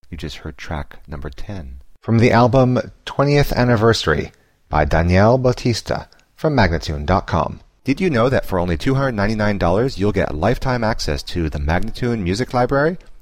You just heard track number 10. From the album 20th Anniversary by Danielle Bautista from Magnatune.com. Did you know that for only $299 you'll get lifetime access to the Magnatune Music Library?